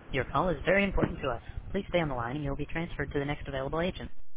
Your call is very important to us. Please stay on the line and you'll be transferred to the next available agent.